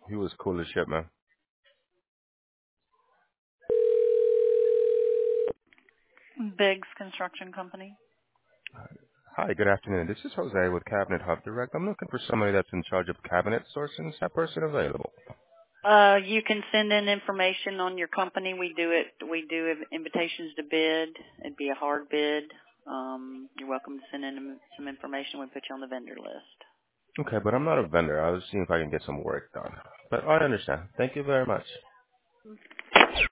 He was cool as shit, man. Biggs Construction Company. Hi, good afternoon. This is Jose with Cabinet Hub Direct. I'm looking for somebody that's in charge of cabinet sourcing. Is that person available? You can send in information on your company. We do invitations to bid. It'd be a hard bid. You're welcome to send in some information. We put you on the vendor list. Okay, but I'm not a vendor. I was seeing if I can get some work done. But I understand. Thank you very much.